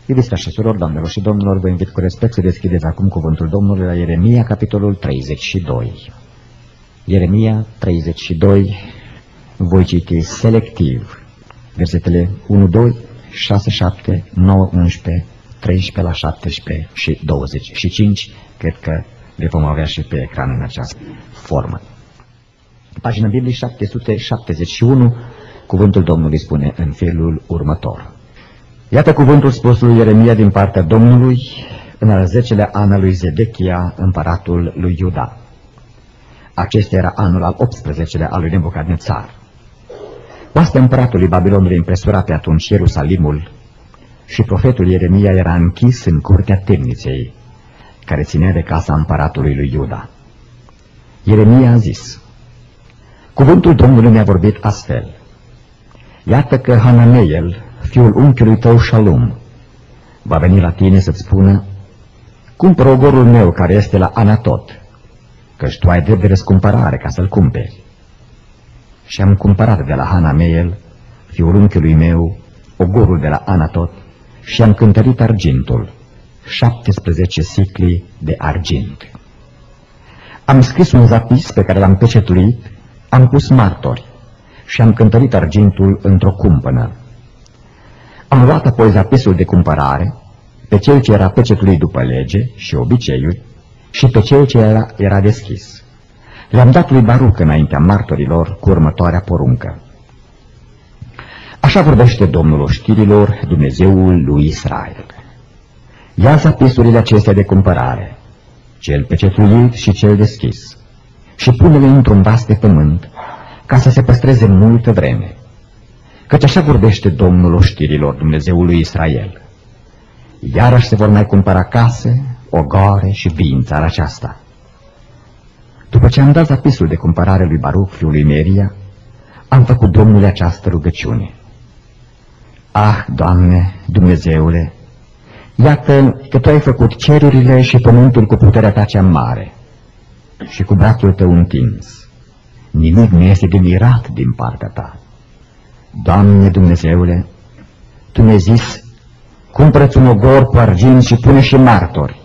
Iubiți frați și surori, doamnelor și domnilor, vă invit cu respect să deschideți acum cuvântul Domnului la Ieremia, capitolul 32. Ieremia 32, voi citi selectiv versetele 1, 2, 6, 7, 9, 11, 13 la 17 și 25. Cred că le vom avea și pe ecran în această formă. Pagina Bibliei 771, cuvântul Domnului spune în felul următor. Iată cuvântul spus lui Ieremia din partea Domnului în al 10-lea an al lui Zedechia, împăratul lui Iuda. Acesta era anul al 18-lea al lui Nebucadnețar. Oastea împăratului Babilonului impresura pe atunci Ierusalimul și profetul Ieremia era închis în curtea temniței, care ținea de casa împăratului lui Iuda. Ieremia a zis: cuvântul Domnului mi-a vorbit astfel. Iată că Hanameel, fiul unchiului tău Shalum, va veni la tine să-ți spună: cumpără ogorul meu care este la Anatot, căci tu ai drept de răscumpărare ca să-l cumperi. Și am cumpărat de la Hanameel, fiul unchiului meu, ogorul de la Anatot și am cântărit argintul, 17 sicli de argint. Am scris un zapis pe care l-am pecetuit, am pus martori și am cântărit argintul într-o cumpănă. Am luat apoi zapisul de cumpărare, pe cel ce era pecetuit după lege și obiceiuri și pe cel ce era deschis. Le-am dat lui Baruc înaintea martorilor cu următoarea poruncă. Așa vorbește Domnul oștirilor, Dumnezeul lui Israel. Ia zapisurile acestea de cumpărare, cel pecetuit și cel deschis, și pune-le într-un vas de pământ, ca să se păstreze multă vreme. Căci așa vorbește Domnul oștirilor, Dumnezeul lui Israel. Iarăși se vor mai cumpăra case, ogoare și vii în țara aceasta. După ce am dat zapisul de cumpărare lui Baruc, fiul lui Neria, am făcut Domnului această rugăciune. Ah, Doamne, Dumnezeule, iată că Tu ai făcut cerurile și pământul cu puterea Ta cea mare și cu brațul Tău întins. Nimic nu este de mirat din partea Ta. Doamne Dumnezeule, Tu mi-ai zis: cumpără-ți un ogor cu argint și pune și martori,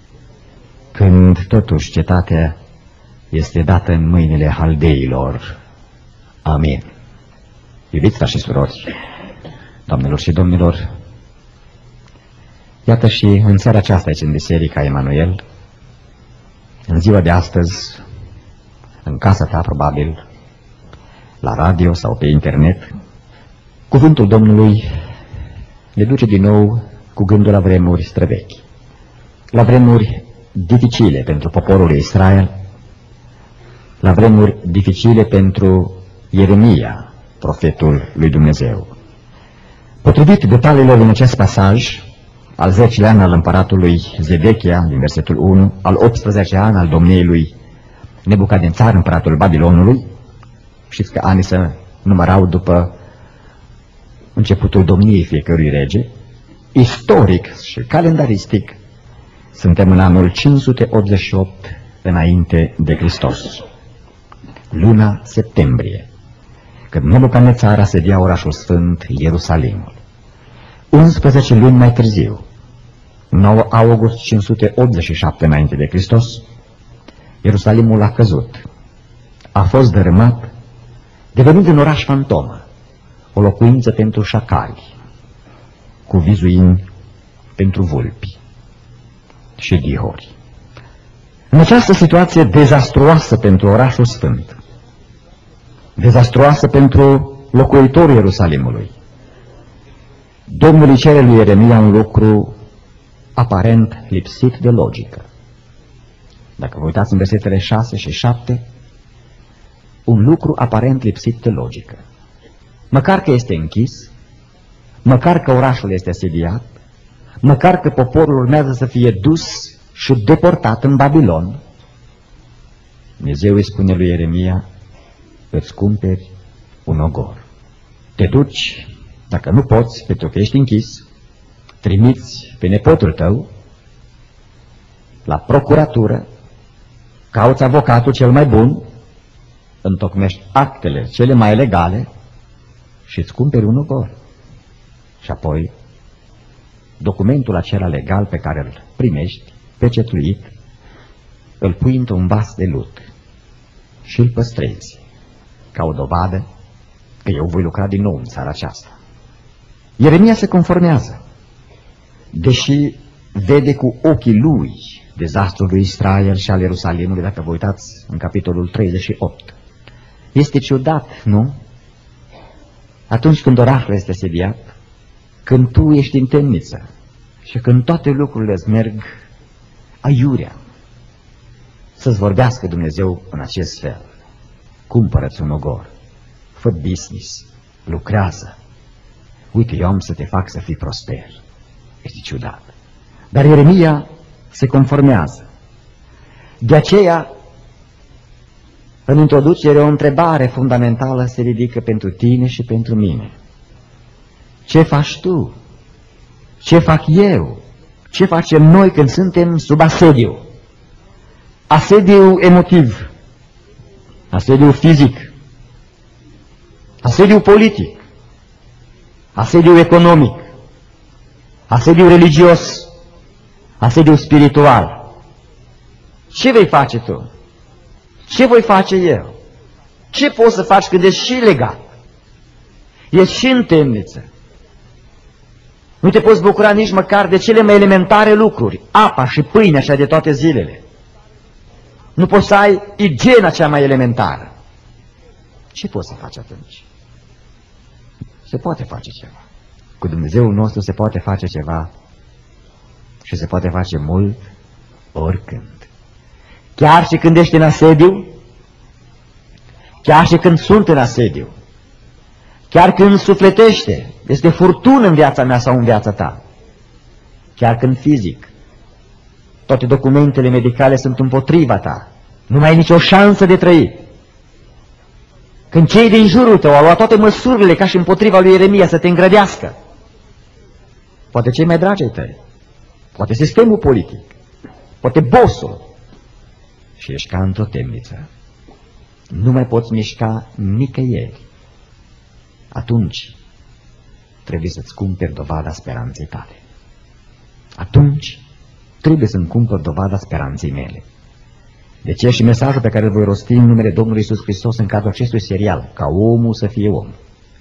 când totuși cetatea este dată în mâinile haldeilor. Amin. Iubiți frați și surori, doamnelor și domnilor, iată și în seara aceasta aici în Biserica Emanuel, în ziua de astăzi, în casa ta probabil, la radio sau pe internet, cuvântul Domnului ne duce din nou cu gândul la vremuri străvechi, la vremuri dificile pentru poporul lui Israel, la vremuri dificile pentru Ieremia, profetul lui Dumnezeu. Potrivit detaliilor din acest pasaj, al 10-lea an al împăratului Zedechia, din versetul 1, al 18-lea an al domniei lui Nebucadnețar, împăratul Babilonului, știți că anii se numărau după începutul domniei fiecărui rege, istoric și calendaristic, suntem în anul 588 înainte de Hristos, luna septembrie, când Nebucadnețar asedia orașul sfânt Ierusalimul. 11 luni mai târziu, 9 august 587 înainte de Hristos, Ierusalimul a căzut, a fost dărâmat, devenind un oraș fantomă, o locuință pentru șacali, cu vizuini pentru vulpi și ghihori. În această situație dezastruoasă pentru orașul sfânt, dezastruoasă pentru locuitorul Ierusalimului, Domnul îi cere lui Ieremia un lucru aparent lipsit de logică. Dacă vă uitați în versetele 6 și 7, un lucru aparent lipsit de logică. Măcar că este închis, măcar că orașul este asediat, măcar că poporul urmează să fie dus și deportat în Babilon, Dumnezeu îi spune lui Ieremia: îți cumperi un ogor. Te duci, dacă nu poți, pentru că ești închis, trimiți pe nepotul tău la procuratură, cauți avocatul cel mai bun, întocmești actele cele mai legale și îți cumperi un ogor. Și apoi documentul acela legal pe care îl primești, pecetuit, îl pui într-un vas de lut și îl păstrezi ca o dovadă că eu voi lucra din nou în țara aceasta. Ieremia se conformează, deși vede cu ochii lui dezastrul lui Israel și al Ierusalimului, dacă vă uitați în capitolul 38. Este ciudat, nu? Atunci când orașul este sediat, când tu ești în temniță și când toate lucrurile îți merg aiurea, să-ți vorbească Dumnezeu în acest fel. Cumpără-ți un ogor, fă business, lucrează. Uite, eu am să te fac să fii prosper. Este ciudat. Dar Ieremia se conformează. De aceea, în introducere, o întrebare fundamentală se ridică pentru tine și pentru mine. Ce faci tu? Ce fac eu? Ce facem noi când suntem sub asediu? Asediu emotiv, asediu fizic, asediu politic, asediu economic, asediu religios, asediu spiritual. Ce vei face tu? Ce voi face eu? Ce poți să faci când ești și legat? Ești și în temniță. Nu te poți bucura nici măcar de cele mai elementare lucruri, apa și pâinea așa de toate zilele. Nu poți să ai igiena cea mai elementară. Ce poți să faci atunci? Se poate face ceva. Cu Dumnezeul nostru se poate face ceva și se poate face mult oricând. Chiar și când ești în asediu, chiar și când sunt în asediu, chiar când sufletește, este furtună în viața mea sau în viața ta, chiar când fizic, toate documentele medicale sunt împotriva ta, nu mai ai nicio șansă de trăit. Când cei din jurul tău au luat toate măsurile ca și împotriva lui Ieremia să te îngrădească, poate cei mai dragi ai tăi, poate sistemul politic, poate bossul, și ești ca într-o temniță, nu mai poți mișca nicăieri, atunci trebuie să-ți cumperi dovada speranței tale. Atunci trebuie să-mi cumpăr dovada speranței mele. De ce și mesajul pe care îl voi rosti în numele Domnului Iisus Hristos în cadrul acestui serial, ca omul să fie om.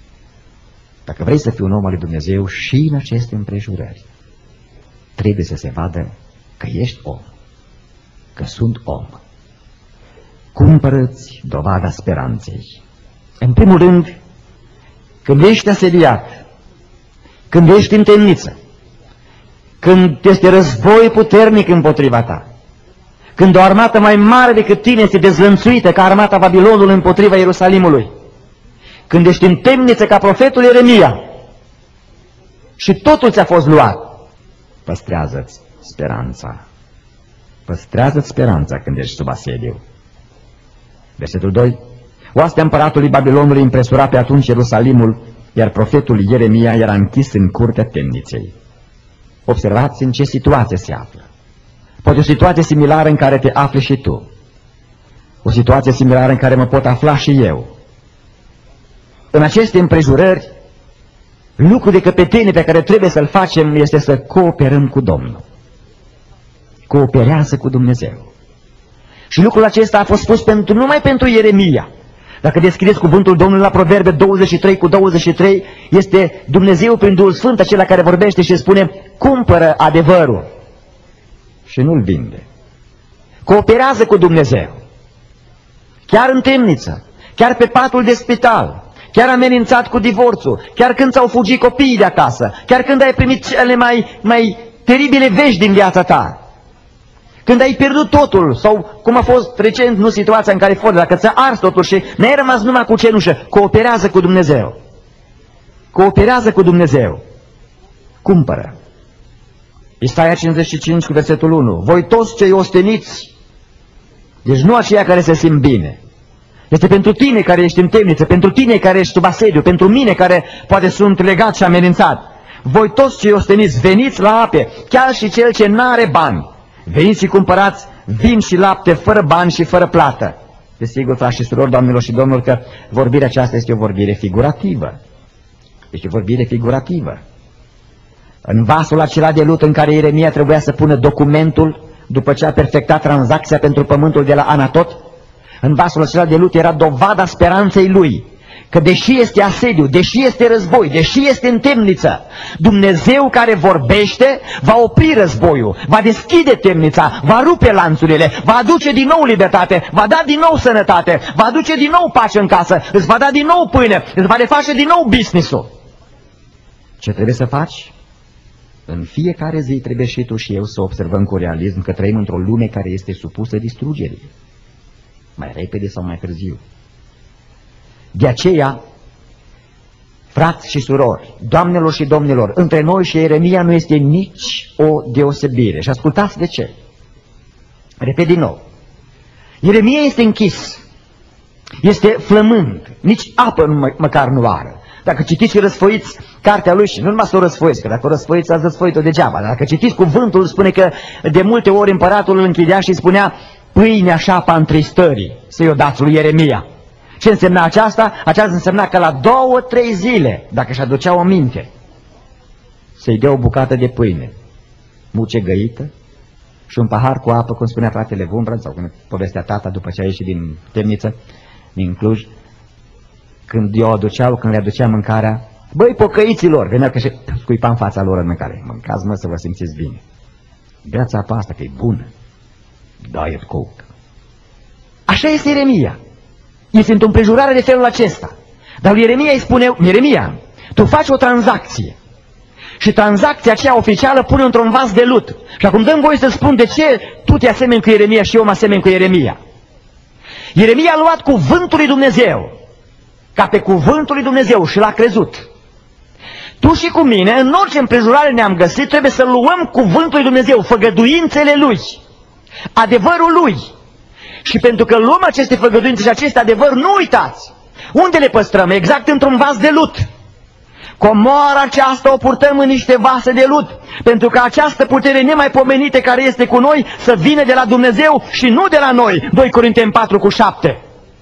Dacă vrei să fii un om al lui Dumnezeu și în aceste împrejurări, trebuie să se vadă că ești om, că sunt om. Cumpără-ți dovada speranței. În primul rând, când ești asediat, când ești în temniță, când este război puternic împotriva ta, când o armată mai mare decât tine este dezlănțuită ca armata Babilonului împotriva Ierusalimului, când ești în temniță ca profetul Ieremia și totul ți-a fost luat, păstrează-ți speranța. Păstrează-ți speranța când ești sub asediu. Versetul 2. Oastea împăratului Babilonului impresura pe atunci Ierusalimul, iar profetul Ieremia era închis în curtea temniței. Observați în ce situație se află. Poate o situație similară în care te afli și tu. O situație similară în care mă pot afla și eu. În aceste împrejurări, lucrul de căpetenie pe care trebuie să-l facem este să cooperăm cu Domnul. Cooperează cu Dumnezeu. Și lucrul acesta a fost spus numai pentru Ieremia. Dacă deschideți cuvântul Domnului la Proverbe 23:23, este Dumnezeu prin Duhul Sfânt acela care vorbește și spune: cumpără adevărul și nu-l vinde. Cooperează cu Dumnezeu. Chiar în temniță, chiar pe patul de spital, chiar amenințat cu divorțul, chiar când ți-au fugit copiii de acasă, chiar când ai primit cele mai teribile vești din viața ta, când ai pierdut totul, sau cum a fost recent, nu situația în care fost, dacă ți-a ars totul și n-ai rămas numai cu cenușă, cooperează cu Dumnezeu. Cooperează cu Dumnezeu. Cumpără. Isaia 55 cu versetul 1. Voi toți cei osteniți, deci nu aceia care se simt bine. Este pentru tine care ești în temniță, pentru tine care ești sub asediu, pentru mine care poate sunt legat și amenințat. Voi toți cei osteniți, veniți la ape, chiar și cel ce n-are bani. Veniți și cumpărați vin și lapte fără bani și fără plată. Desigur, frați și surori, doamnelor și domnilor, că vorbirea aceasta este o vorbire figurativă. Este o vorbire figurativă. În vasul acela de lut în care Ieremia trebuia să pună documentul după ce a perfectat tranzacția pentru pământul de la Anatot, în vasul acela de lut era dovada speranței lui, că deși este asediu, deși este război, deși este în temniță, Dumnezeu care vorbește va opri războiul, va deschide temnița, va rupe lanțurile, va aduce din nou libertate, va da din nou sănătate, va aduce din nou pace în casă, îți va da din nou pâine, îți va reface din nou business-ul. Ce trebuie să faci? În fiecare zi trebuie și tu și eu să observăm cu realism că trăim într-o lume care este supusă distrugerii, mai repede sau mai târziu. De aceea, frați și surori, doamnelor și domnilor, între noi și Ieremia nu este nici o deosebire. Și ascultați de ce. Repet din nou. Ieremia este închis, este flămând, nici apă măcar nu are. Dacă citiți și răsfoiți cartea lui, și nu numai să o răsfoiți, că dacă o răsfoiți, ați răsfoit-o degeaba, dar dacă citiți cuvântul, spune că de multe ori împăratul îl închidea și spunea: pâinea șapa întristării, să-i o dați lui Ieremia. Ce însemna aceasta? Aceasta însemna că la 2-3 zile, dacă își aduceau aminte, să-i dea o bucată de pâine, mucegăită și un pahar cu apă, cum spunea fratele Vumbran, sau cum povestea tata după ce a ieșit din temniță, din Cluj, când le aducea mâncarea, băi, pocăiților, venea că și scuipa în fața lor în mâncare: mâncați, mă, să vă simțiți bine, beați apa asta, că e bună, Diet Coke. Așa este Ieremia. Este într-o împrejurare de felul acesta. Dar lui Ieremia îi spune: Ieremia, tu faci o tranzacție și tranzacția aceea oficială pune într-un vas de lut. Și acum dăm voie să spun de ce tu te asemeni cu Ieremia și eu mă asemeni cu Ieremia. Ieremia a luat cuvântul lui Dumnezeu ca pe cuvântul lui Dumnezeu și l-a crezut. Tu și cu mine, în orice împrejurare ne-am găsit, trebuie să luăm cuvântul lui Dumnezeu, făgăduințele lui, adevărul lui. Și pentru că luăm aceste făgăduințe și aceste adevăr, nu uitați, unde le păstrăm? Exact într-un vas de lut. Comoara aceasta o purtăm în niște vase de lut, pentru că această putere nemaipomenită care este cu noi să vină de la Dumnezeu și nu de la noi. 2 Corinteni 4:7.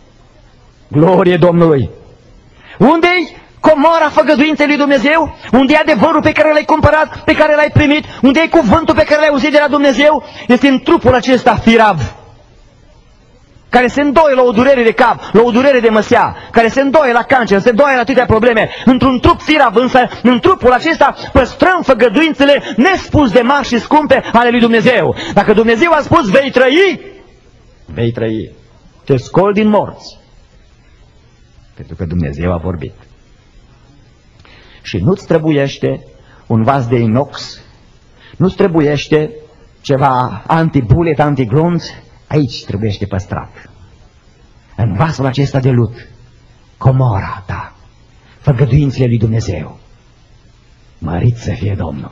Glorie Domnului! Unde-i comora făgăduinței lui Dumnezeu? Unde e adevărul pe care l-ai cumpărat, pe care l-ai primit? Unde e cuvântul pe care l-ai auzit de la Dumnezeu? Este în trupul acesta firav, care se îndoie la o durere de cap, la o durere de măsea, care se îndoie la cancer, se îndoie la atâtea probleme. Într-un trup firav, însă, în trupul acesta păstrăm făgăduințele nespus de mari și scumpe ale lui Dumnezeu. Dacă Dumnezeu a spus vei trăi, vei trăi. Te scoli din morți, pentru că Dumnezeu a vorbit. Și nu-ți trebuiește un vas de inox, nu-ți trebuiește ceva antibulet, antiglonț. Aici trebuiește păstrat, în vasul acesta de lut, comora ta, făgăduințele lui Dumnezeu. Mărit să fie Domnul!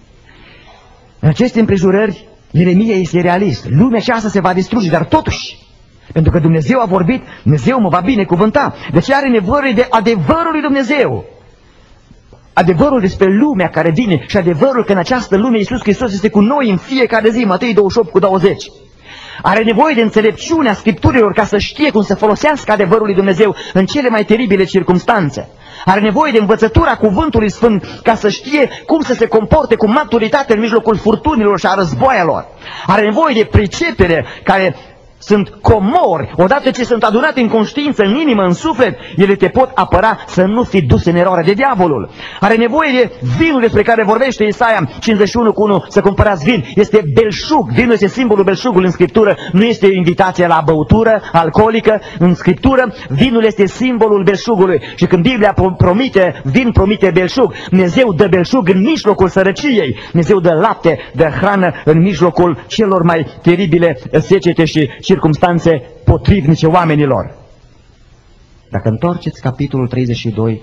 În aceste împrejurări, Ieremia este realist. Lumea aceasta se va distruge, dar totuși, pentru că Dumnezeu a vorbit, Dumnezeu mă va binecuvânta. Deci are nevoie de adevărul lui Dumnezeu. Adevărul despre lumea care vine și adevărul că în această lume Iisus Hristos este cu noi în fiecare zi, Matei 28:20. Are nevoie de înțelepciunea Scripturilor ca să știe cum să folosească adevărul lui Dumnezeu în cele mai teribile circumstanțe. Are nevoie de învățătura Cuvântului Sfânt ca să știe cum să se comporte cu maturitate în mijlocul furtunilor și a războaielor. Are nevoie de pricepere care sunt comori. Odată ce sunt adunate în conștiință, în inimă, în suflet, ele te pot apăra să nu fii dus în eroare de diavolul. Are nevoie de vinul despre care vorbește Isaia 51:1, să cumpărați vin. Este belșug. Vinul este simbolul belșugului în Scriptură. Nu este o invitație la băutură alcoolică. În Scriptură, vinul este simbolul belșugului. Și când Biblia promite vin, promite belșug. Dumnezeu dă belșug în mijlocul sărăciei. Dumnezeu dă lapte, dă hrană în mijlocul celor mai teribile secete și circumstanțe potrivnice oamenilor. Dacă întorceți capitolul 32,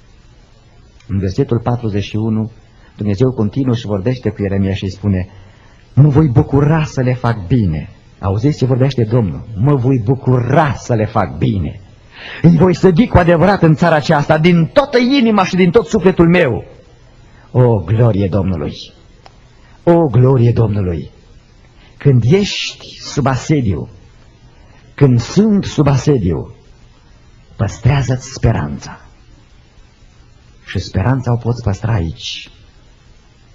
în versetul 41, Dumnezeu continuă și vorbește cu Ieremia și îi spune: mă voi bucura să le fac bine. Auziți ce vorbește Domnul? Mă voi bucura să le fac bine. Îi voi sădi cu adevărat în țara aceasta, din toată inima și din tot sufletul meu. O, glorie Domnului! O, glorie Domnului! Când ești sub asediu, când sunt sub asediu, păstrează-ți speranța. Și speranța o poți păstra aici,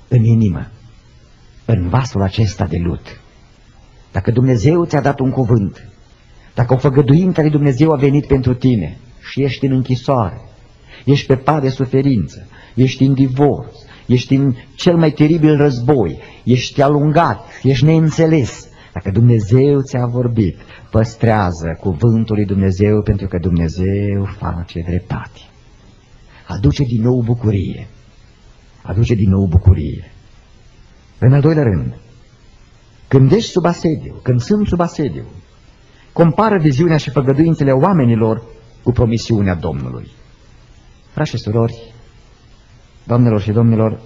în inimă, în vasul acesta de lut. Dacă Dumnezeu ți-a dat un cuvânt, dacă o făgăduință lui Dumnezeu a venit pentru tine și ești în închisoare, ești pe pat de suferință, ești în divorț, ești în cel mai teribil război, ești alungat, ești neînțeles, dacă Dumnezeu ți-a vorbit, păstrează cuvântul lui Dumnezeu, pentru că Dumnezeu face dreptate. Aduce din nou bucurie. Aduce din nou bucurie. În al doilea rând, când ești sub asediu, când sunt sub asediu, compară viziunea și făgăduințele oamenilor cu promisiunea Domnului. Frați și surori, doamnelor și domnilor,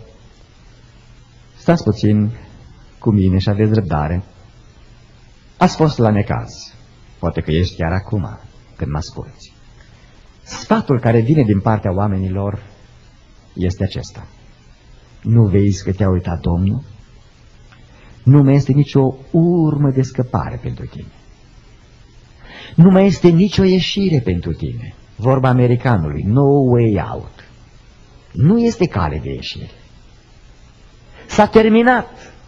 stați puțin cu mine și aveți răbdare. Ați fost la necaz, poate că ești chiar acum când mă asculți. Sfatul care vine din partea oamenilor este acesta. Nu vezi că te-a uitat Domnul? Nu mai este nicio urmă de scăpare pentru tine. Nu mai este nicio ieșire pentru tine. Vorba americanului, no way out. Nu este cale de ieșire. S-a terminat.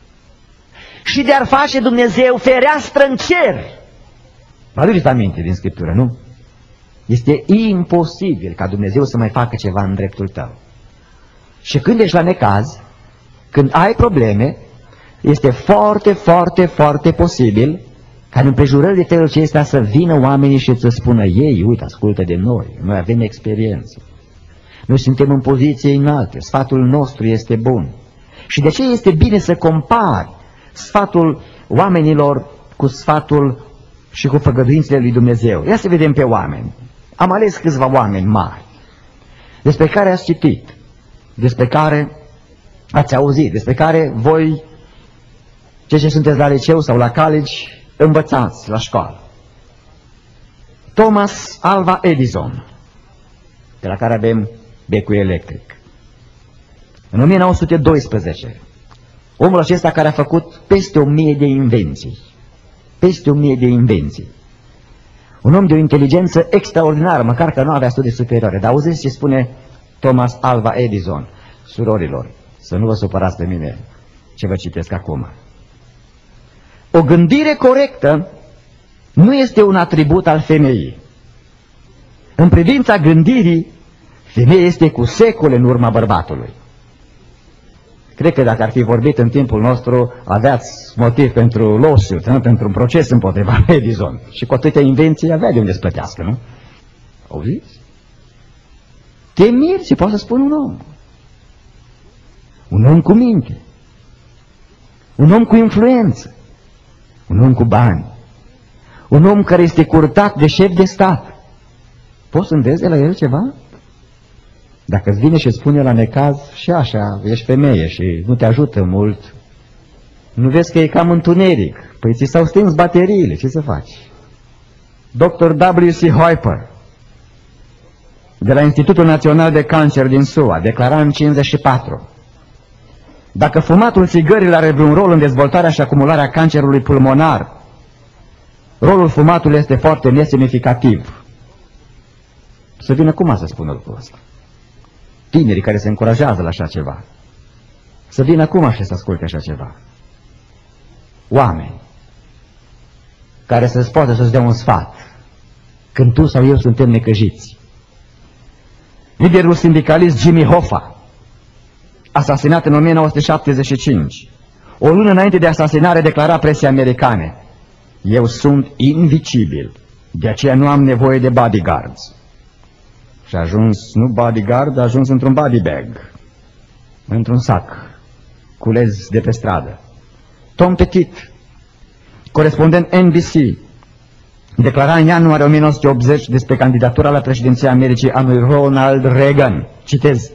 Și de-ar face Dumnezeu fereastră în cer. Vă aduceți aminte din Scriptură, nu? Este imposibil ca Dumnezeu să mai facă ceva în dreptul tău. Și când ești la necaz, când ai probleme, este foarte, foarte, foarte posibil ca în împrejurări de felul acesta să vină oamenii și să spună ei, uite, ascultă de noi, noi avem experiență. Noi suntem în poziție înalte, sfatul nostru este bun. Și de ce este bine să compari sfatul oamenilor cu sfatul și cu făgăduințele lui Dumnezeu? Ia să vedem pe oameni. Am ales câțiva oameni mari, despre care ați citit, despre care ați auzit, despre care voi, cei ce sunteți la liceu sau la college, învățați la școală. Thomas Alva Edison, de la care avem becul electric. În 1912, omul acesta care a făcut peste 1000 de invenții, peste 1000 de invenții, un om de o inteligență extraordinară, măcar că nu avea studii superioare. Dar auziți ce spune Thomas Alva Edison? Surorilor, să nu vă supărați pe mine ce vă citesc acum. O gândire corectă nu este un atribut al femeii. În privința gândirii, femeia este cu secole în urma bărbatului. Cred că dacă ar fi vorbit în timpul nostru, aveați motiv pentru lawsuit, pentru un proces împotriva Edison. Și cu atâtea invenții avea de unde să plătească, nu? Auziți? Te miri și poate să spun un om. Un om cu minte. Un om cu influență. Un om cu bani. Un om care este curtat de șef de stat. Poți să înveți de la el ceva? Dacă îți vine și spune la necaz și așa, ești femeie și nu te ajută mult, nu vezi că e cam întuneric, păi ți s-au stins bateriile, ce să faci? Dr. W.C. Hoyper, de la Institutul Național de Cancer din SUA, declara în 54: dacă fumatul țigărilor are vreun rol în dezvoltarea și acumularea cancerului pulmonar, rolul fumatului este foarte nesemnificativ. Să vină cum să spună lucrul ăsta? Tinerii care se încurajează la așa ceva, să vină acum și să asculte așa ceva. Oameni care să-ți poată să-ți dea un sfat când tu sau eu suntem necăjiți. Liderul sindicalist Jimmy Hoffa, asasinat în 1975, o lună înainte de asasinare, declara presei americane: eu sunt invicibil, de aceea nu am nevoie de bodyguards. Și a ajuns, nu bodyguard, a ajuns într-un body bag, într-un sac, culez de pe stradă. Tom Pettit, corespondent NBC, declara în ianuarie 1980 despre candidatura la președinția Americii a lui Ronald Reagan. Citez: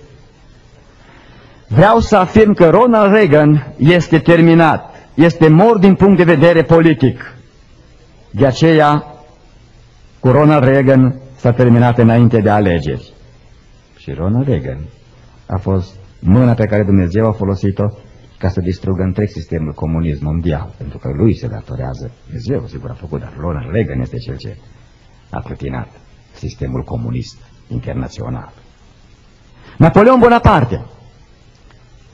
vreau să afirm că Ronald Reagan este terminat, este mort din punct de vedere politic. De aceea, cu Ronald Reagan s-a terminat înainte de alegeri. Și Ronald Reagan a fost mâna pe care Dumnezeu a folosit-o ca să distrugă întreg sistemul comunism mondial, pentru că lui se datorează. Dumnezeu sigur a făcut, dar Ronald Reagan este cel ce a clătinat sistemul comunist internațional. Napoleon Bonaparte,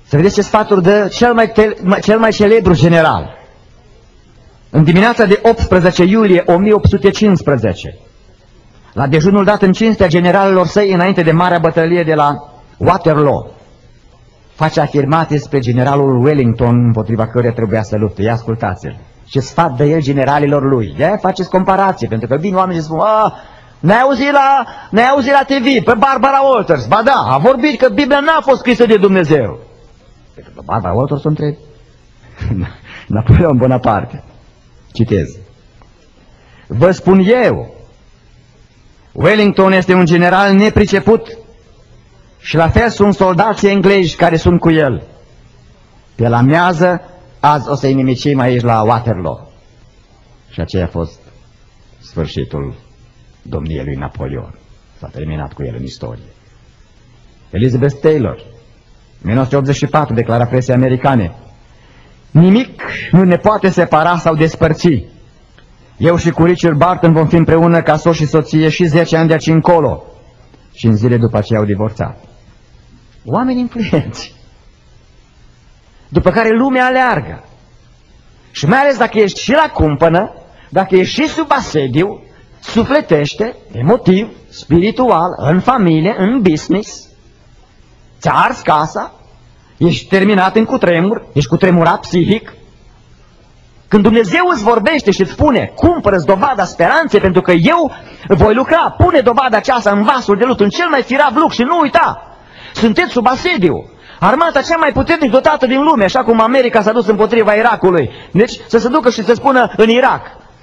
Să vedeți ce sfaturi dă cel mai celebru general. În dimineața de 18 iulie 1815, la dejunul dat în cinstea generalilor săi înainte de marea bătălie de la Waterloo, face afirmații spre generalul Wellington împotriva căruia trebuia să lupte. Ia ascultați-l. Ce sfat dă el generalilor lui. De-aia faceți comparație, pentru că vin oamenii și spun: ne-ai auzit la TV pe Barbara Walters. Ba da, a vorbit că Biblia n-a fost scrisă de Dumnezeu. Pentru că Barbara Walters o întreb. Napoleon Bonaparte. Citez. Vă spun eu, Wellington este un general nepriceput și la fel sunt soldații englezi care sunt cu el. Pe la amiază, azi o să-i nimicim aici la Waterloo. Și aceea a fost sfârșitul domniei lui Napoleon. S-a terminat cu el în istorie. Elizabeth Taylor, 1984, declara presei americane: nimic nu ne poate separa sau despărți. Eu și cu Richard Barton vom fi împreună ca soț și soție și 10 ani de aici încolo. Și în zile după aceea au divorțat. Oameni influenți, după care lumea aleargă. Și mai ales dacă ești și la cumpănă, dacă ești și sub asediu, sufletește, emotiv, spiritual, în familie, în business, ți-a ars casa, ești terminat în cutremur, ești cutremurat psihic. Când Dumnezeu îți vorbește și îți spune: cumpără-ți dovada speranței, pentru că eu voi lucra, pune dovada aceasta în vasul de lut, în cel mai firav lucru, și nu uita, sunteți sub asediu. Armata cea mai puternic dotată din lume, așa cum America s-a dus împotriva Irakului. Deci să se ducă și să spună în Irak: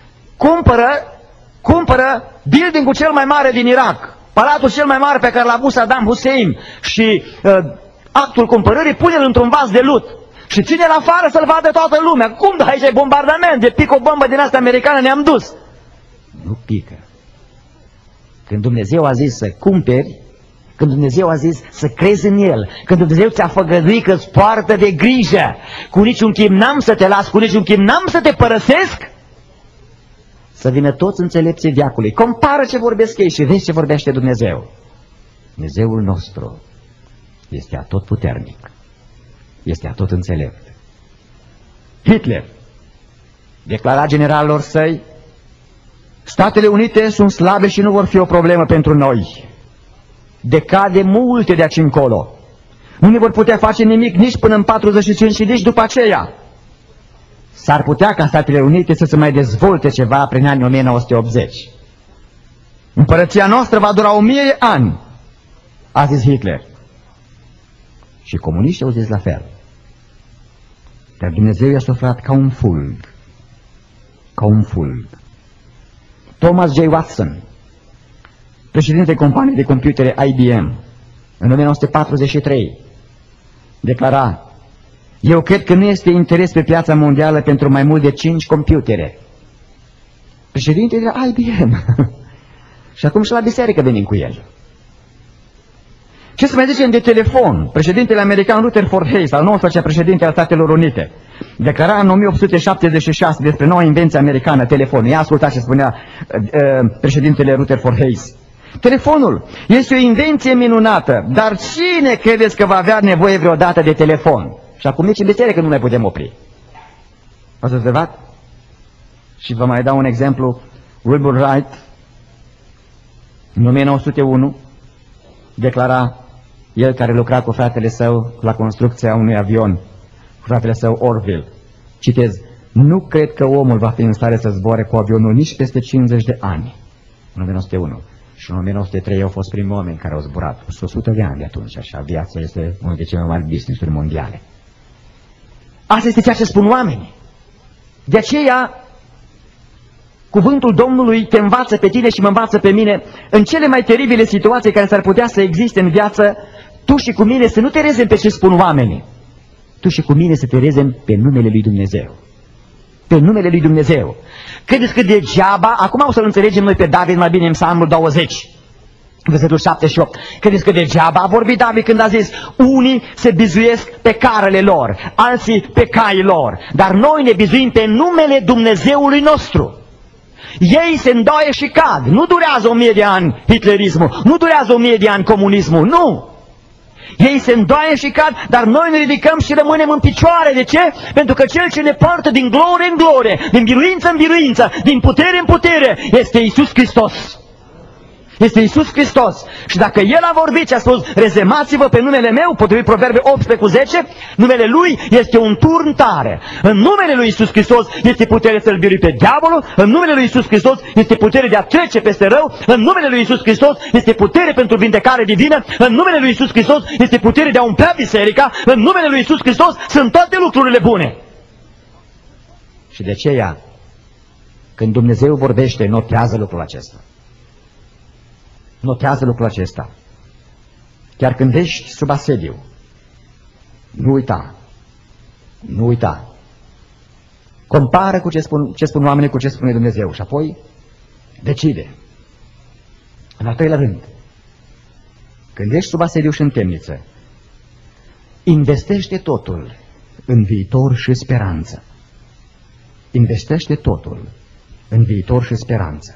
cumpără building-ul cel mai mare din Irak, palatul cel mai mare pe care l-a avut Saddam Hussein, și actul cumpărării pune-l într-un vas de lut. Și ține-l afară să-l vadă toată lumea. Cum da, aici e bombardament, de pică o bombă din asta americană, ne-am dus. Nu pică. Când Dumnezeu a zis să cumperi, când Dumnezeu a zis să crezi în El, când Dumnezeu ți-a făgăduit că îți poartă de grijă, cu niciun chip n-am să te las, cu niciun chip n-am să te părăsesc, să vină toți înțelepții veacului. Compară ce vorbesc ei și vezi ce vorbește Dumnezeu. Dumnezeul nostru este atotputernic, este atot înțelept. Hitler declara generalilor săi: Statele Unite sunt slabe și nu vor fi o problemă pentru noi. Decade multe de aici încolo. Nu ne vor putea face nimic nici până în 45 și nici după aceea. S-ar putea ca Statele Unite să se mai dezvolte ceva prin anii 1980. Împărăția noastră va dura 1000 de ani, a zis Hitler. Și comuniștii au zis la fel. Dar Dumnezeu i-a suflat ca un fulg. Ca un fulg. Thomas J. Watson, președintele companiei de computere IBM, în 1943, declara: eu cred că nu este interes pe piața mondială pentru mai mult de 5 computere. Președintele IBM. Și acum și la biserică venim cu el. Ce să mai zicem de telefon? Președintele american Rutherford Hayes, al 19-lea președinte al Statelor Unite, declara în 1876 despre noua invenție americană, telefonul. Ia ascultați ce spunea președintele Rutherford Hayes. Telefonul este o invenție minunată, dar cine credeți că va avea nevoie vreodată de telefon? Și acum nici în biserică nu mai putem opri. Ați observat? Și vă mai dau un exemplu. Wilbur Wright, în 1901, declara, el care lucra cu fratele său la construcția unui avion, cu fratele său Orville, citez: nu cred că omul va fi în stare să zboare cu avionul nici peste 50 de ani. În 1901. Și în 1903 au fost primii oameni care au zburat. 100 de ani de atunci, așa, aviația este unul de cele mai mari business-uri mondiale. Asta este ceea ce spun oamenii. De aceea, cuvântul Domnului te învață pe tine și mă învață pe mine în cele mai teribile situații care s-ar putea să existe în viață. Tu și cu mine să nu te rezem pe ce spun oamenii. Tu și cu mine să te rezem pe numele lui Dumnezeu. Pe numele lui Dumnezeu. Credeți că degeaba, acum o să-l înțelegem noi pe David mai bine în Psalmul 20, versetul 7 și 8. Credeți că degeaba a vorbit David când a zis: unii se bizuiesc pe carele lor, alții pe caii lor, dar noi ne bizuim pe numele Dumnezeului nostru. Ei se îndoie și cad. Nu durează 1000 de ani hitlerismul, nu durează 1000 de ani comunismul, nu! Ei se îndoaie și cad, dar noi ne ridicăm și rămânem în picioare. De ce? Pentru că Cel ce ne poartă din glorie în glorie, din biruință în biruință, din putere în putere, este Iisus Hristos. Este Iisus Hristos. Și dacă El a vorbit și a spus, rezemați-vă pe numele meu, potrivit Proverbe 18:10, numele Lui este un turn tare. În numele Lui Iisus Hristos este putere să-L birui pe diavolul, în numele Lui Iisus Hristos este putere de a trece peste rău, în numele Lui Iisus Hristos este putere pentru vindecare divină, în numele Lui Iisus Hristos este putere de a umplea biserica, în numele Lui Iisus Hristos sunt toate lucrurile bune. Și de aceea, când Dumnezeu vorbește, notează lucrul acesta. Notează lucrul acesta. Chiar când ești sub asediu, nu uita. Nu uita. Compară cu ce spun oamenii cu ce spune Dumnezeu și apoi decide. În al treilea rând, când ești sub asediu și în temniță, investește totul în viitor și speranță. Investește totul în viitor și speranță.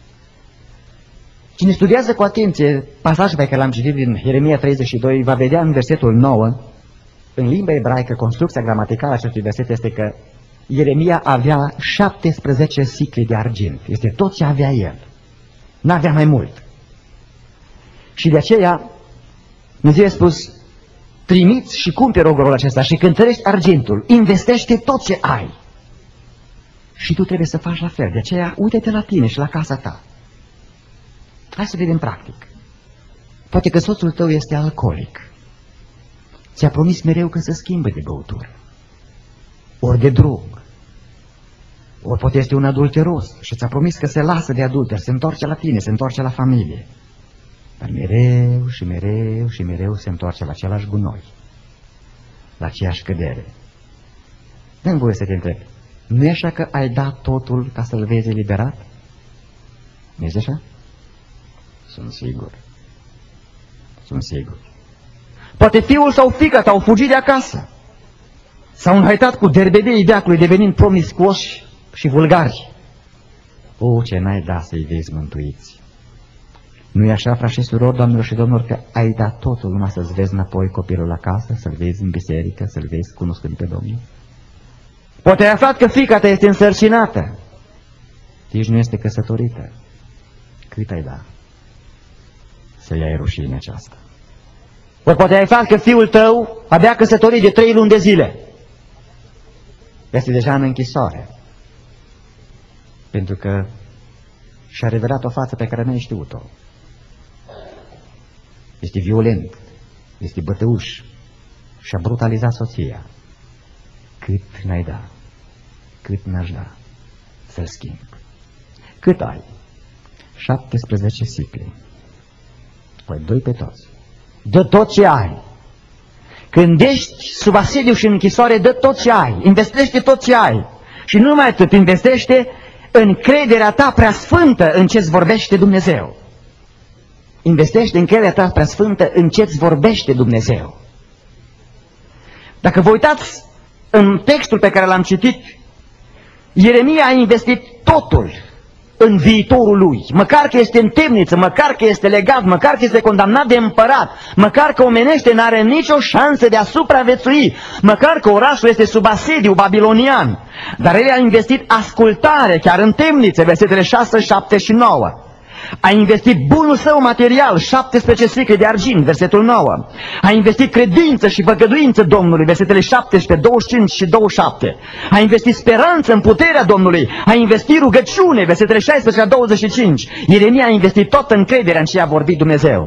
Cine studiază cu atenție pasajul pe care l-am citit din Ieremia 32, va vedea în versetul 9, în limba ebraică, construcția gramaticală acestui verset este că Ieremia avea 17 sicli de argint. Este tot ce avea el. N-avea mai mult. Și de aceea Dumnezeu a spus, trimiți și cumperi ogorul acesta și cântărești argintul, investește tot ce ai. Și tu trebuie să faci la fel. De aceea, uite-te la tine și la casa ta. Hai să vedem practic. Poate că soțul tău este alcoolic. Ți-a promis mereu că se schimbă de băutură. Ori de drog. Ori poate este un adulteros și ți-a promis că se lasă de adulter, se întoarce la tine, se întoarce la familie. Dar mereu și mereu și mereu se întoarce la același gunoi. La aceeași cădere. Dă-mi voie să te întreb. Nu e așa că ai dat totul ca să-l vezi eliberat? Nu este așa? Sunt sigur. Sunt sigur. Poate fiul sau fiica ta au fugit de acasă. S-au înhăitat cu derbedeii veacului, devenind promiscuoși și vulgari. O, ce n-ai dat să-i vezi mântuiți. Nu-i așa, frați și surori, doamnelor și domnilor, că ai dat totul numai să-ți vezi înapoi copilul acasă, să-l vezi în biserică, să-l vezi cunoscând pe Domnul? Poate ai aflat că fiica ta este însărcinată. Nici nu este căsătorită. Cât ai dat să iei rușine aceasta? Ori poate ai aflat că fiul tău abia căsătorit de 3 luni de zile. Este deja în închisoare. Pentru că și-a revelat o față pe care n-ai știut-o. Este violent, este bătăuș și-a brutalizat soția. Cât n-ai da, cât n-aș da să-l schimb. Cât ai? 17 sicli. Păi 2 pe toți. Dă tot ce ai. Când ești sub asediu și în închisoare, dă tot ce ai. Investește tot ce ai. Și nu numai atât, investește încrederea ta preasfântă în ce-ți vorbește Dumnezeu. Investește încrederea ta preasfântă în ce-ți vorbește Dumnezeu. Dacă vă uitați în textul pe care l-am citit, Ieremia a investit totul în viitorul lui. Măcar că este în temniță, măcar că este legat, măcar că este condamnat de împărat, măcar că omenește n-are nicio șansă de a supraviețui, măcar că orașul este sub asediu babilonian. Dar el a investit ascultare, chiar în temniță, versetele 6, 7 și 9. A investit bunul său material, 17 sicli de argint, versetul 9. A investit credință și făgăduință Domnului, versetele 17, 25 și 27. A investit speranță în puterea Domnului. A investit rugăciune, versetele 16 la 25. Ieremia a investit toată încrederea în ce a vorbit Dumnezeu.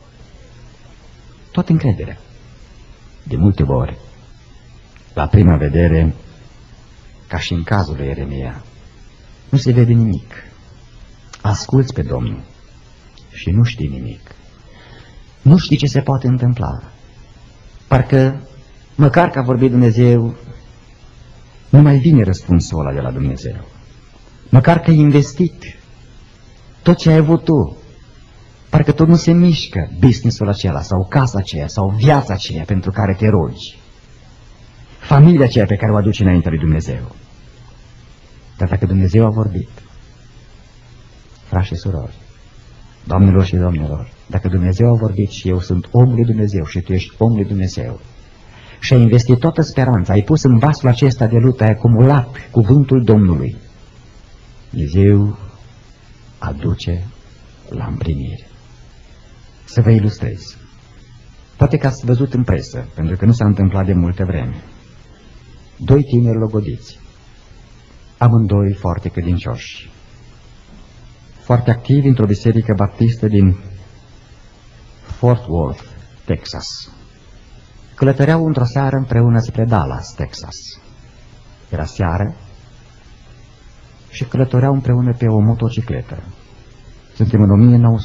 Toată încrederea. De multe ori, la prima vedere, ca și în cazul lui Ieremia, nu se vede nimic. Asculți pe Domnul și nu știi nimic. Nu știi ce se poate întâmpla. Parcă, măcar că a vorbit Dumnezeu, nu mai vine răspunsul ăla de la Dumnezeu. Măcar că ai investit tot ce ai avut tu, parcă tot nu se mișcă business-ul acela, sau casa aceea, sau viața aceea pentru care te rogi. Familia aceea pe care o aduci înainte lui Dumnezeu. Dar dacă Dumnezeu a vorbit, frați și surori, doamnelor și domnilor, Dacă Dumnezeu a vorbit și eu sunt omul lui Dumnezeu și tu ești omul lui Dumnezeu și ai investit toată speranța, ai pus în vasul acesta de lut, ai acumulat cuvântul Domnului, Dumnezeu aduce la împlinire. Să vă ilustrez. Poate că ați văzut în presă, pentru că nu s-a întâmplat de multă vreme. 2 tineri logodiți, amândoi foarte credincioși, foarte activi într-o biserică baptistă din Fort Worth, Texas. Călătoreau într-o seară împreună spre Dallas, Texas. Era seară și călătoreau împreună pe o motocicletă. Suntem în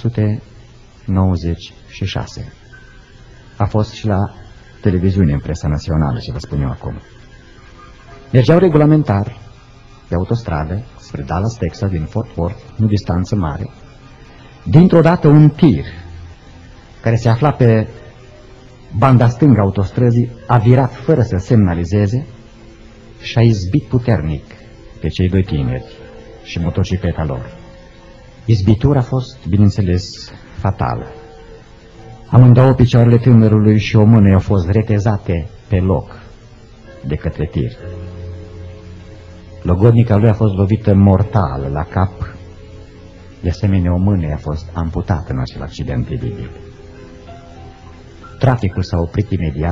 1996. A fost și la televiziune, în presa națională, ce vă spun eu acum. Mergeau regulamentar pe autostradă spre Dallas, Texas, din Fort Worth, nu distanță mare. Dintr-o dată un tir care se afla pe banda stângă autostrăzii a virat fără să semnalizeze și a izbit puternic pe cei 2 tineri și motocicleta lor. Izbitura a fost, bineînțeles, fatală. Amândouă picioarele tânărului și o mână au fost retezate pe loc de către tir. Logodnica lui a fost lovită mortal la cap, de asemenea o mână a fost amputată în acel accident teribil. Traficul s-a oprit imediat,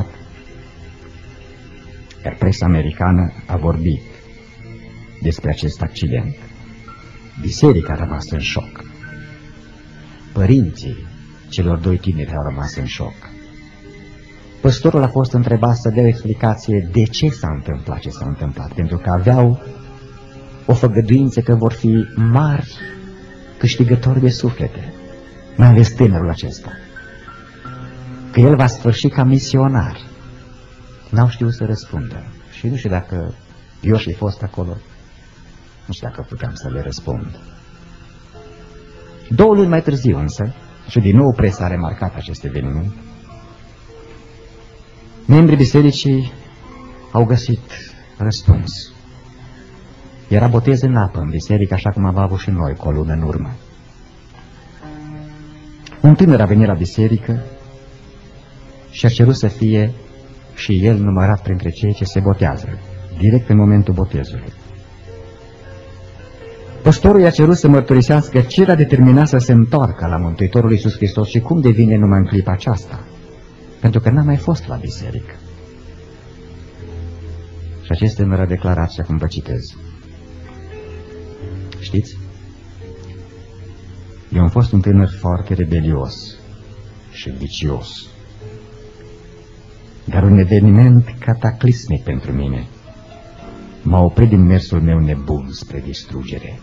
iar presa americană a vorbit despre acest accident. Biserica a rămas în șoc. Părinții celor 2 tineri au rămas în șoc. Păstorul a fost întrebat să dea o explicație de ce s-a întâmplat ce s-a întâmplat, pentru că aveau o făgăduință că vor fi mari câștigători de suflete, mai ales tânărul acesta, că el va sfârși ca misionar. N-au știut să răspundă și nu știu dacă eu și fost acolo, nu știu dacă puteam să le răspund. 2 luni mai târziu însă, și din nou presa a remarcat acest eveniment, membrii bisericii au găsit răspuns. Era botez în apă în biserică, așa cum am avut și noi cu o lună în urmă. Un tânăr a venit la biserică și a cerut să fie și el numărat printre cei ce se botează, direct în momentul botezului. Păstorul i-a cerut să mărturisească ce l-a determinat să se întoarcă la Mântuitorul Iisus Hristos și cum devine numai în clipa aceasta, pentru că n-a mai fost la biserică. Și acest tânăr a declarat, și acum vă citez. Știți? Eu am fost un tânăr foarte rebelios și vicios, dar un eveniment cataclismic pentru mine m-a oprit din mersul meu nebun spre distrugere.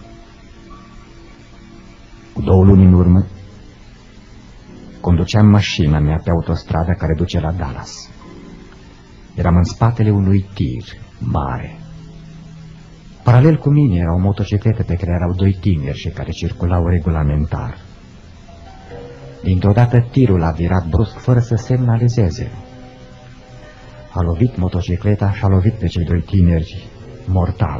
Cu 2 luni în urmă, conduceam mașina mea pe autostrada care duce la Dallas. Eram în spatele unui tir mare. Paralel cu mine era o motocicletă pe care erau 2 tineri și care circulau regulamentar. Dintr-o dată tirul a virat brusc fără să semnalizeze. A lovit motocicleta și a lovit pe cei 2 tineri mortal.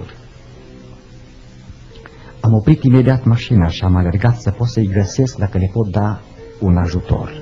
Am oprit imediat mașina și am alergat să pot să-i găsesc dacă le pot da un ajutor.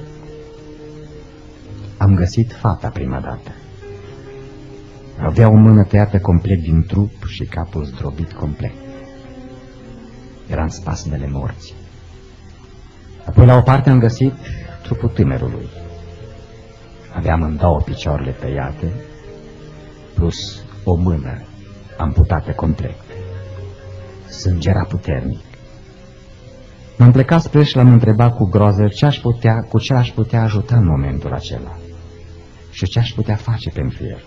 Am găsit fata prima dată. Avea o mână tăiată complet din trup și capul zdrobit complet. Era în spasmele morții. Apoi la o parte am găsit trupul tânărului. Avea amândouă picioarele tăiate, plus o mână amputată complet. Sângera puternic. M-am plecat spre și l-am întrebat cu groază cu ce aș putea ajuta în momentul acela și ce aș putea face pentru el.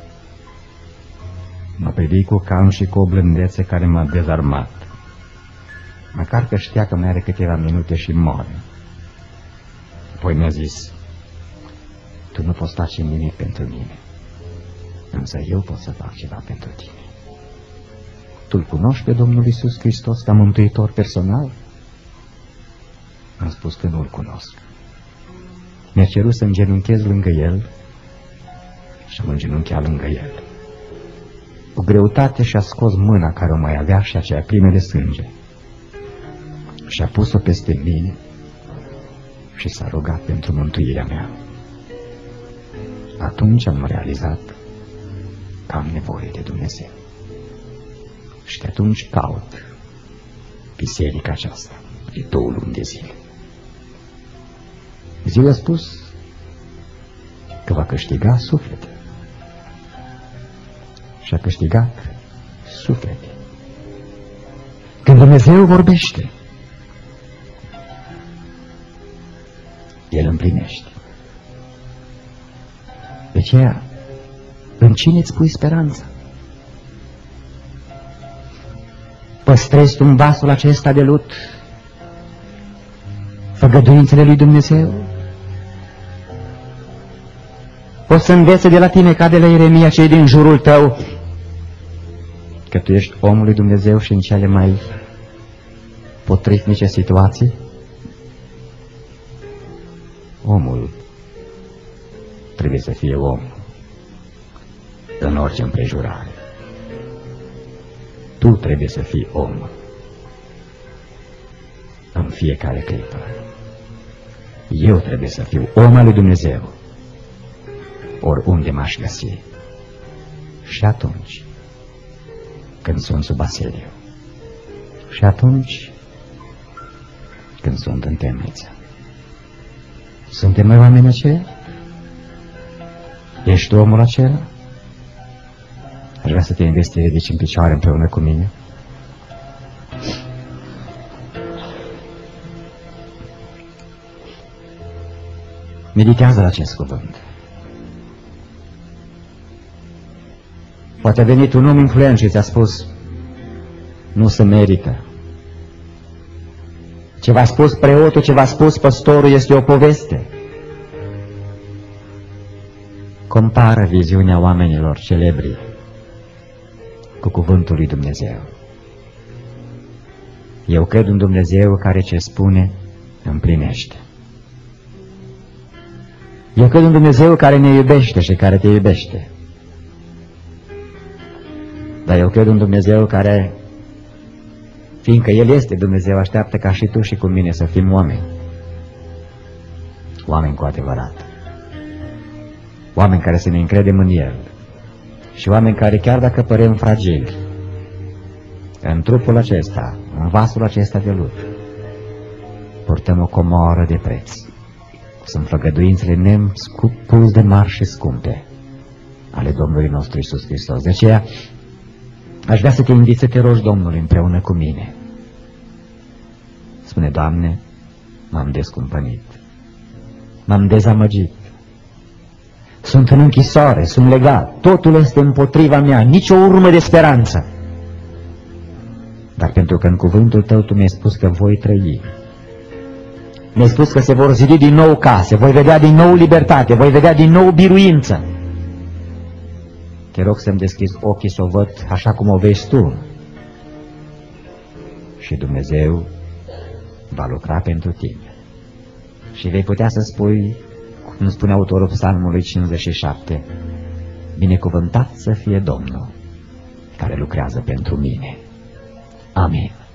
M-a privit cu calm și cu o blândețe care m-a dezarmat. Măcar că știa că mai are câteva minute și moare. Apoi mi-a zis, tu nu poți face nimic pentru mine, însă eu pot să fac ceva pentru tine. Tu-L cunoști pe Domnul Iisus Hristos ca mântuitor personal? Am spus că nu-L cunosc. Mi-a cerut să îngenunchez lângă El și am îngenunchiat lângă El. Cu greutate și-a scos mâna care o mai avea și aceea plină de sânge și a pus-o peste mine și s-a rugat pentru mântuirea mea. Atunci am realizat că am nevoie de Dumnezeu. Și de atunci caut biserica aceasta de 2 luni de zile. Dumnezeu a spus că va câștiga suflete. Și a câștigat suflete. Când Dumnezeu vorbește, El împlinește. De aceea, în cine îți pui speranța? Păstrezi tu în vasul acesta de lut făgăduințele lui Dumnezeu? Poți să învețe de la tine ca de la Ieremia cei din jurul tău că tu ești omul lui Dumnezeu și în cele mai potrivnice situații? Omul trebuie să fie om în orice împrejurare. Tu trebuie să fii om în fiecare clipă. Eu trebuie să fiu om al lui Dumnezeu oriunde m-aș găsi. Și atunci când sunt sub asediu, și atunci când sunt în temniță. Suntem noi oameni aceia? Ești omul acela? Aș vrea să te investi să te ridici în picioare împreună cu mine. Meditează la acest cuvânt. Poate a venit un om influent și ți-a spus: nu se merită. Ce v-a spus preotul, ce v-a spus păstorul este o poveste. Compară viziunea oamenilor celebri cu cuvântul lui Dumnezeu. Eu cred în Dumnezeu care ce spune împlinește. Eu cred în Dumnezeu care ne iubește și care te iubește. Dar eu cred în Dumnezeu care, fiindcă El este Dumnezeu, așteaptă ca și tu și cu mine să fim oameni. Oameni cu adevărat. Oameni care să ne încredem în El. Și oameni care, chiar dacă părem fragili, în trupul acesta, în vasul acesta de lut, purtăm o comoară de preț. Sunt făgăduințele nespus de mari și scumpe ale Domnului nostru Iisus Hristos. De aceea, aș vrea să te invit să te rogi Domnului împreună cu mine. Spune: Doamne, m-am descumpănit, m-am dezamăgit, sunt în închisoare, sunt legat, totul este împotriva mea, nicio urmă de speranță. Dar pentru că în cuvântul Tău Tu mi-ai spus că voi trăi, mi-ai spus că se vor zidi din nou case, voi vedea din nou libertate, voi vedea din nou biruință. Te rog să-mi deschizi ochii să o văd așa cum o vezi Tu. Și Dumnezeu va lucra pentru tine. Și vei putea să spui, cum spune autorul Psalmului 57, binecuvântat să fie Domnul care lucrează pentru mine. Amin.